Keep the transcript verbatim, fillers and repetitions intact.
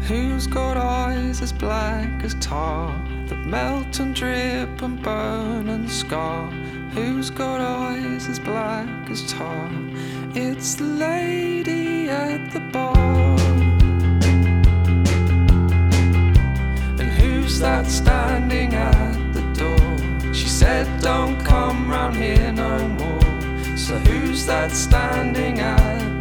Who's got eyes as black as tar that melt and drip and burn and scar? Who's got eyes as black as tar? It's the lady at the bar. And who's that standing at the door? She said don't come round here no more. So who's that standing at